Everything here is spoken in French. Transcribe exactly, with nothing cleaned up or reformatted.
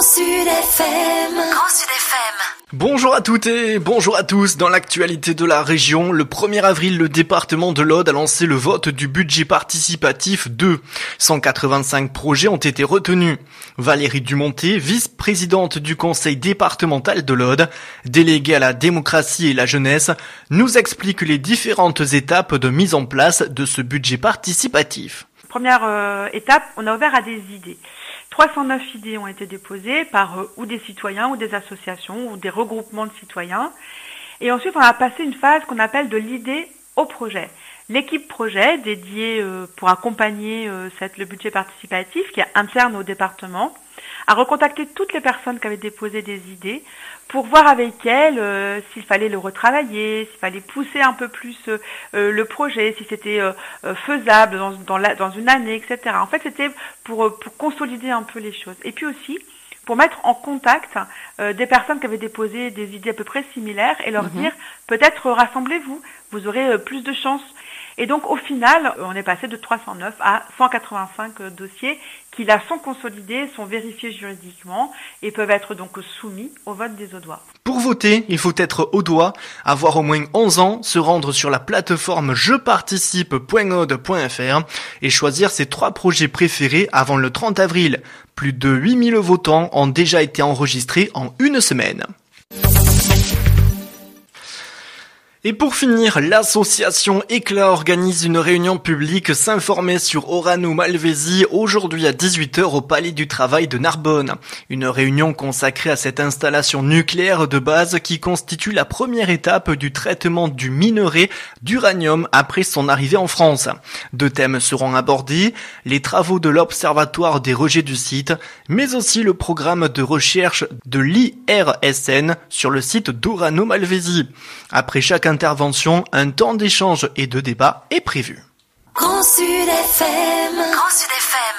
Sud F M. Grand Sud F M. Bonjour à toutes et bonjour à tous. Dans l'actualité de la région, le premier avril, le département de l'Aude a lancé le vote du budget participatif deux. cent quatre-vingt-cinq projets ont été retenus. Valérie Dumonté, vice-présidente du conseil départemental de l'Aude, déléguée à la démocratie et la jeunesse, nous explique les différentes étapes de mise en place de ce budget participatif. Première euh, étape, on a ouvert à des idées. trois cent neuf idées ont été déposées par euh, ou des citoyens ou des associations ou des regroupements de citoyens. Et ensuite, on a passé une phase qu'on appelle de l'idée au projet. L'équipe projet dédiée euh, pour accompagner euh, cette, le budget participatif, qui est interne au département, a recontacté toutes les personnes qui avaient déposé des idées pour voir avec elles euh, s'il fallait le retravailler, s'il fallait pousser un peu plus euh, euh, le projet, si c'était euh, euh, faisable dans, dans, la, dans une année, et cetera. En fait, c'était pour, pour consolider un peu les choses. Et puis aussi, pour mettre en contact euh, des personnes qui avaient déposé des idées à peu près similaires et leur mmh. dire, peut-être rassemblez-vous, vous aurez euh, plus de chance. Et donc, au final, on est passé de trois cent neuf à cent quatre-vingt-cinq dossiers qui, là, sont consolidés, sont vérifiés juridiquement et peuvent être donc soumis au vote des Audois. Pour voter, il faut être audois, avoir au moins onze ans, se rendre sur la plateforme je participe point aude point f r et choisir ses trois projets préférés avant le trente avril. Plus de huit mille votants ont déjà été enregistrés en une semaine. Et pour finir, l'association Éclat organise une réunion publique s'informer sur Orano Malvezzi aujourd'hui à dix-huit heures au Palais du Travail de Narbonne. Une réunion consacrée à cette installation nucléaire de base qui constitue la première étape du traitement du minerai d'uranium après son arrivée en France. Deux thèmes seront abordés, les travaux de l'Observatoire des rejets du site, mais aussi le programme de recherche de l'I R S N sur le site d'Orano Malvezzi. Après chaque intervention, un temps d'échange et de débat est prévu. Grand Sud F M. Grand Sud F M.